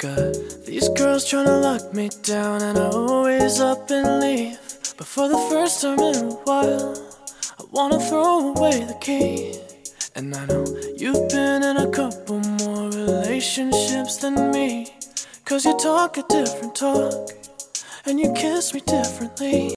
Got these girls tryna lock me down, and I always up and leave. But for the first time in a while, I wanna throw away the key. And I know you've been in a couple more relationships than me, 'cause you talk a different talk, and you kiss me differently.